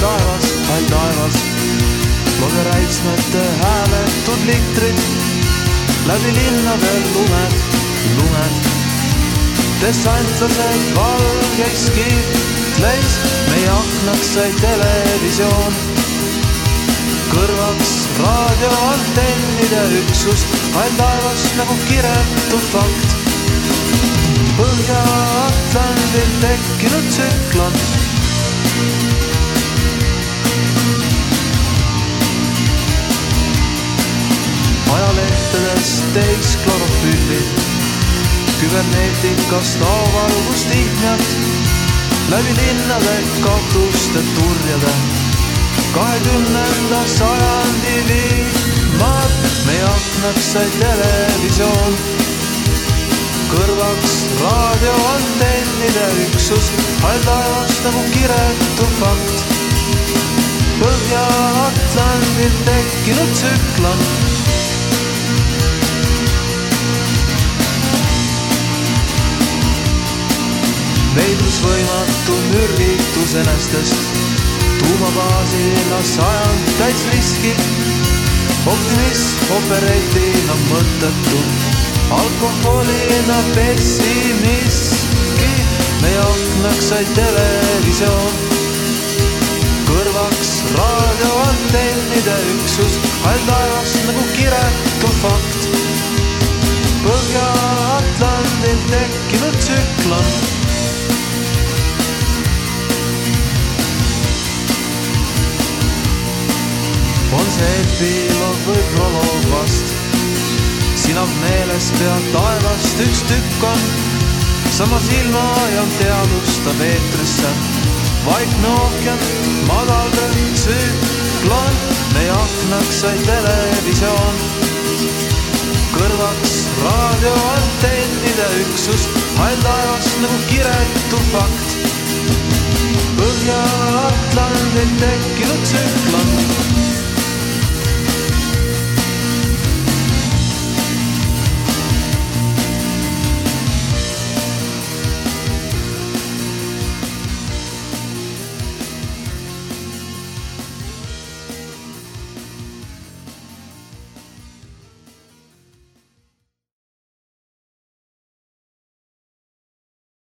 taevas, hall taevas. Logeräitsmete hääletud litrid, läbi linnadel lumed, lumed. Dessantlased valgeis kiitleis, meie aknaks sai televisioon. Kõrvaks raadioantennide üksus, hall taevas nagu kiretu fakt. Põhja-Atlandil tekkinud tsüklon. Ajalehtedes teis klorofülli, küberneetikast auvalgust ihmjad, läbi linnade katuste turjade. 20. sajandi vihmad, meie aknaks sai televisioon. Kõrvaks raadioantennide üksus, hall taevas nagu kiretu fakt. Põhja-Atlandil tekkinud tsüklon. Veidusvõimatu mürgitus enestest, tuumabaasina sajand täis riski, optimism operetina mõttetu, alkoholina pessimismki, meie aknaks sai televisioon. Kõrvaks raadioantennide üksus, hall taevas nagu kiretu fakt. Põhja-Atlandil tekkinud tsüklon. On see epiloog või proloog vast, sina meeles pead taevast üks tükk on, samas ilma ja teadustab eetrisse, vaikne ookean, madalrõhk tsüklon, meie aknaks sai televisioon. Kõrvaks raadioantennide üksus, hall taevas nagu kiretu fakt. Põhja-Atlandil tekkinud tsüklon.